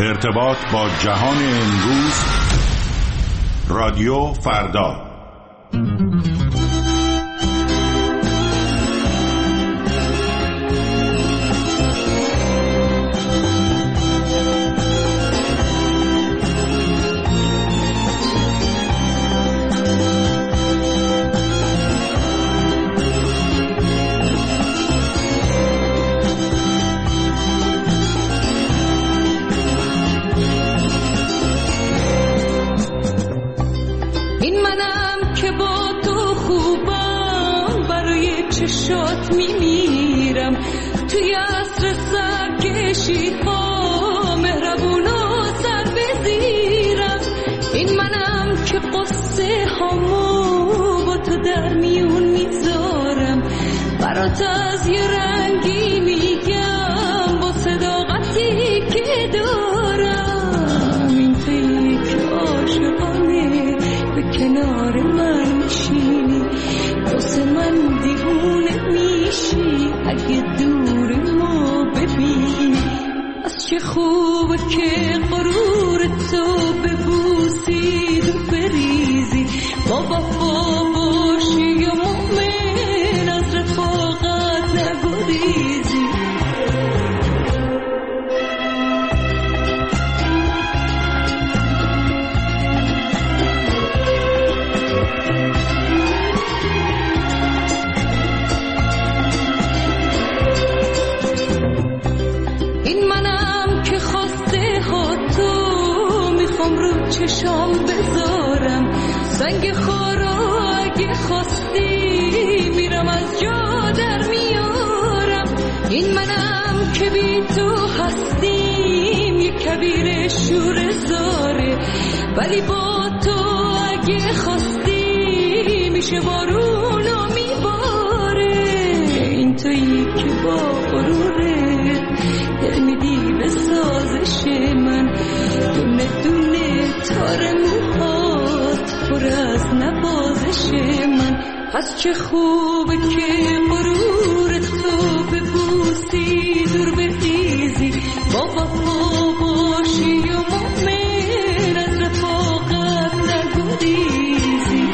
ارتباط با جهان امروز. رادیو فردا. چشات میمیرم توی عصر سرکشی ها، مهربون و سر بزیرم. این منم که قصه هامو با تو در میون میذارم، برات از یه رنگی میگم با صداقتی که دارم. این تویی که عاشقانه به کنار من میشینی، واسه من دیوونه میشی اگه دور ما ببینی. از چه خوبه که غرور تو ببوسید و بریزی، با وفا باشی یا مؤمن از رفاقت نگریزی. چشام بذارم سنگ خارا، اگه خواستی میرم از جا در میارم. این منم که بی تو هستیم یک کبیر شور زاره، ولی با تو اگه خواستی میشه بارونو میباره. این تویی که با غروره دل میدی به سازش من، دونه دونه تار موهات پر از نوازش من. از چه خوبه که غرور تو ببوسی دور بریزی، با وفا باشی و مؤمن از رفاقت نگریزی.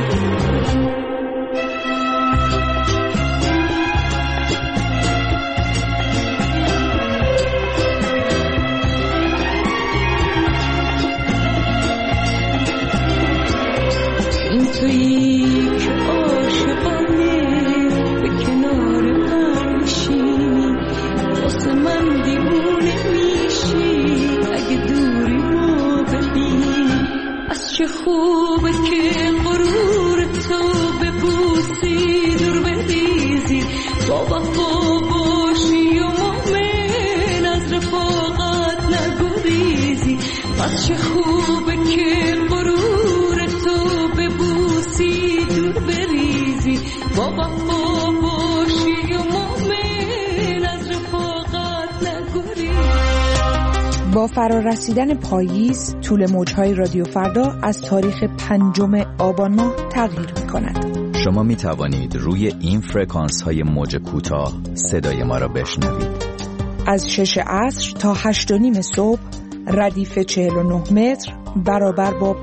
تویی که عاشقانه به کنار من میشینی، واسه من دیوونه میشی اگه دوری ما ببینی. از چه خوبه که غرور تو ببوسی دور بریزی، با وفا باشی و مؤمن از رفاقت نگریزی. از چه خوبه که غرور تو ببوسی دور بریزی، با وفا باشی و مؤمن از رفاقت نگریزی. با فرارسیدن پاییز طول موجهای رادیو فردا از تاریخ 5 آبان ماه تغییر می‌کند. شما می توانید روی این فرکانس های موج کوتاه صدای ما را بشنوید. از 6 عصر تا 8:30 صبح ردیف 49 متر برابر با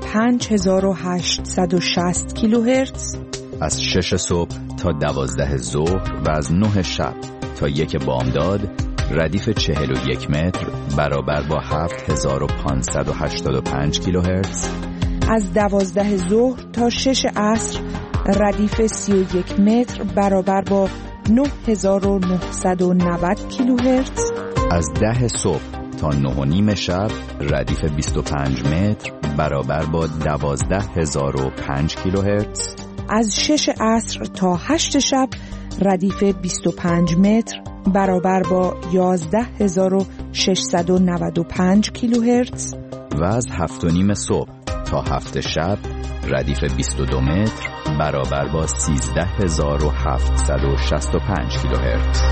5860 کیلوهرتز. از 6 صبح تا 12 ظهر و از 9 شب تا 1 بامداد ردیف 41 متر برابر با 7585 کیلوهرتز. از 12 ظهر تا 6 عصر ردیف 31 متر برابر با 9990 کیلوهرتز. از 10 صبح تا 9:30 شب ردیف 25 متر برابر با 12005 کیلوهرتز. از 6 عصر تا 8 شب ردیف 25 متر برابر با 11695 کیلوهرتز. و از 7:30 صبح تا 7 شب ردیف 22 متر برابر با 13765 کیلوهرتز.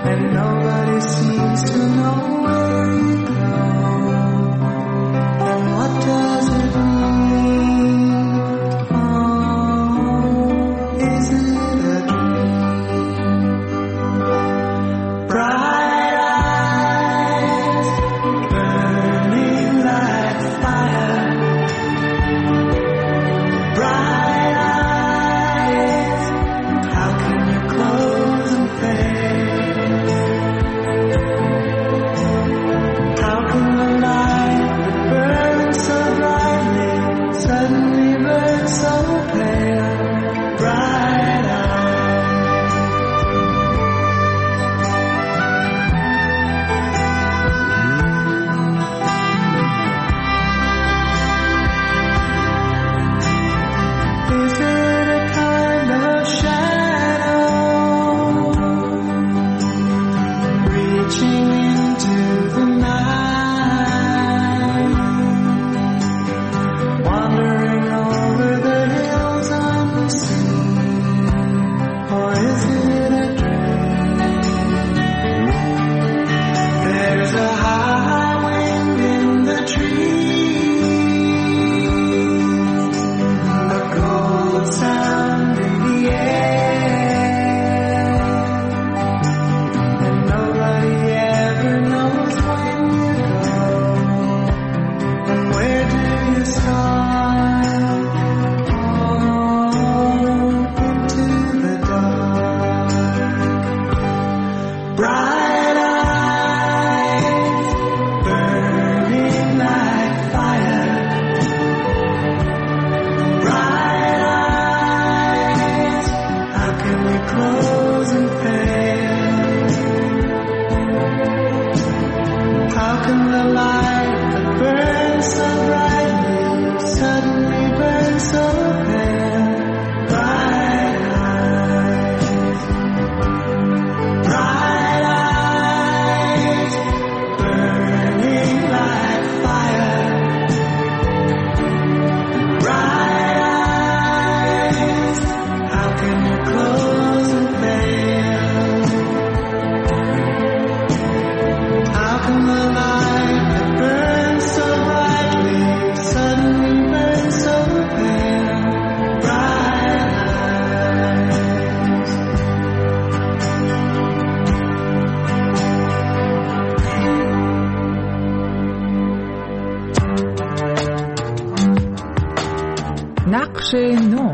نقش نو.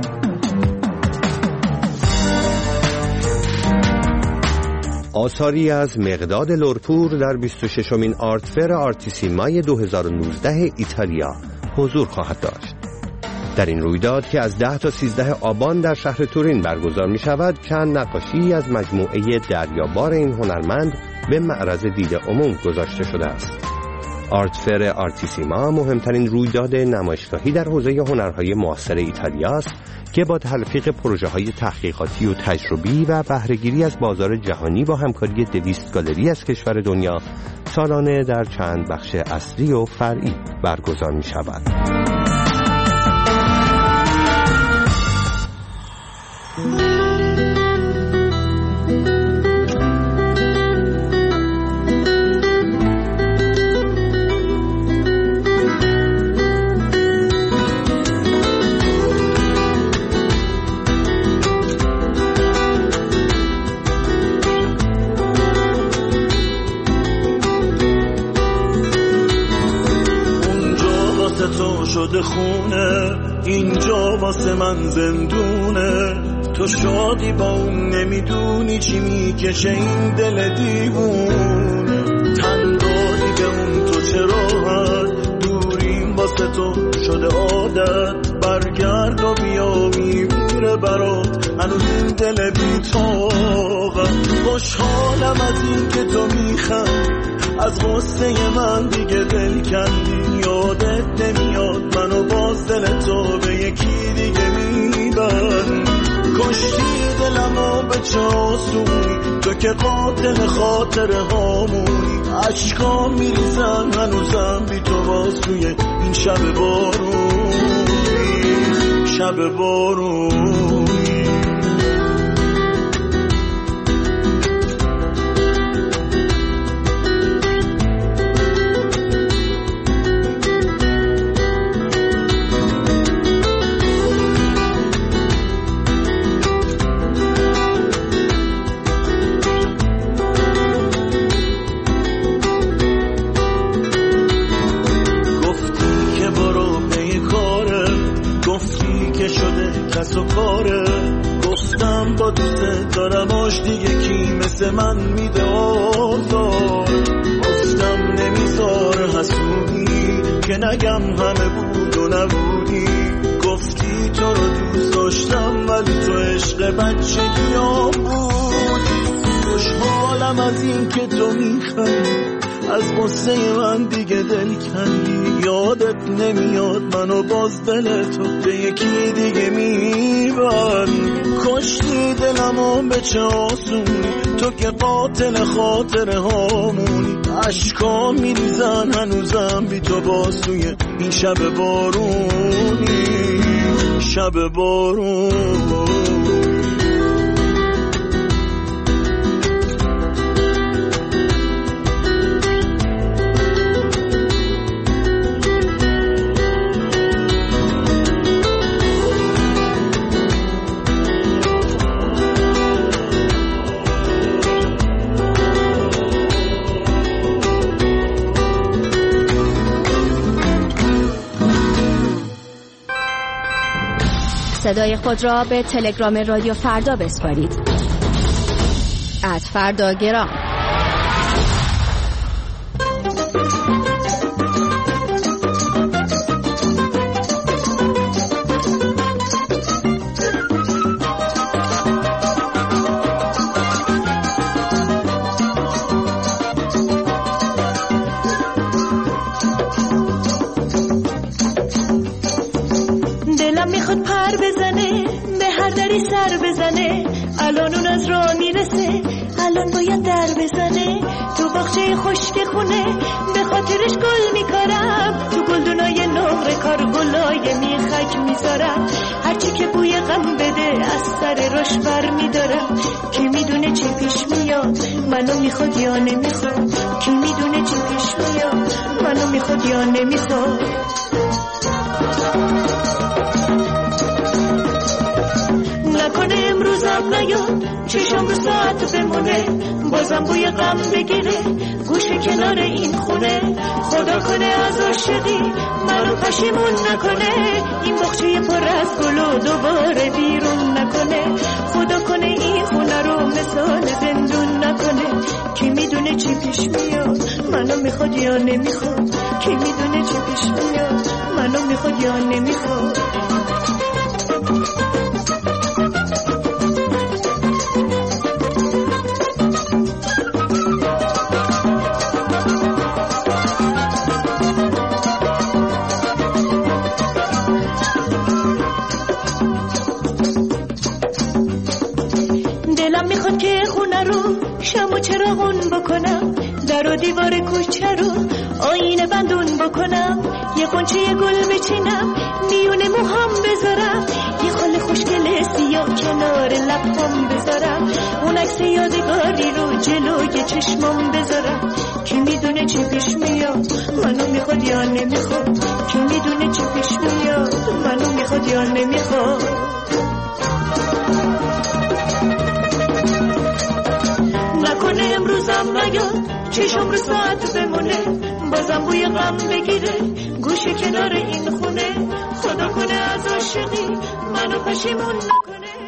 آثاری از مقداد لورپور در 26مین آرتفر آرتیسیمای 2019 ایتالیا حضور خواهد داشت. در این رویداد که از 10 تا 13 آبان در شهر تورین برگزار می شود، چند نقاشی از مجموعه دریابار این هنرمند به معرض دید عموم گذاشته شده است. آرتفر آرتیسیما مهمترین رویداد نمایشگاهی در حوزه هنرهای معاصر ایتالیا است که با تلفیق پروژه‌های تحقیقاتی و تجربی و بهره‌گیری از بازار جهانی با همکاری 200 گالری از کشور دنیا سالانه در چند بخش اصلی و فرعی برگزار می‌شود. شده خونه اینجا واسه من زندونه، تو شادی با اون نمیدونی چی میکشه این دل دیوونه، تن دادی به اون تو چه راحت، دوریم واسه تو شده عادت، برگرد و بیا میمیره برات هنوز این دل بی‌طاقت، خوشحالم از این که تو میخندی، از غصه من دیگه دل کندی، یادت نمیاد منو باز دل تو به یکی دیگه میبری، کشتی دلمو به چه آسونی، تو که قاتل خاطره هامونی، عشقا میریزن هنوزم بی تو باز توی این شب بارونی، شب بارونی. دست من میده آزار. گفتم نمیذار حسودی که نگم همه بود و نبودی. گفتی تو رو دوست داشتم ولی تو عشق بچگیام بودی. خوشحالم از این که تو میخندی، از غصه من دیگه دل کندی. یادت نمیاد منو باز دل تو به یکی دیگه میبری. کشتی دلمو به چه آسونی، تو که قاتل خاطره هامونی. عشقا میریزن هنوزم بی تو باسوی این شب بارونی، شب بارون. صدای خود را به تلگرام رادیو فردا بسپارید. @فرداگرام. سر بزنه الان اون از راه میرسه، الان باید در بزنه تو باغچه خشک خونه. به خاطرش گل میکارم تو گلدونای نقره کار گلای میخک میذارم. هرچی که بوی غم بده از سر رش بر میدارم. کی میدونه چی پیش میاد منو میخواد یا نمیخواد. کی میدونه چی پیش میاد منو میخواد یا نمیخواد. نکنه امروزم نیاد چشم رو ساعت بمونه، بازم بوی غم بگیره گوشه کنار این خونه. خدا کنه از عاشقی منو پشیمون نکنه، این باغچه پر از گلو دوباره بیرون نکنه. خدا کنه این خونه رو مثال زندون نکنه. کی میدونه چی پیش میاد منو میخواد یا نمیخواد. کی میدونه چی پیش میاد منو میخواد یا نمیخواد. شمو چراغون بکنم، در و دیوار کوچه رو آینه بندون بکنم. یه قنچه گل بچینم میونه موهام بذارم. یه خال خوشگل سیاه کنار لبام بذارم. اون عکس یادگاری رو جلوی چشمام بذارم. کی میدونه چی پیش میاد منو میخواد یا نمیخواد. کی میدونه چی پیش میاد منو میخواد یا نمیخواد. نکنه امروزم نیاد چشم رو ساعت بمونه، بازم بوی غم بگیره گوشه کنار این خونه. خدا کنه از عاشقی منو پشیمون نکنه.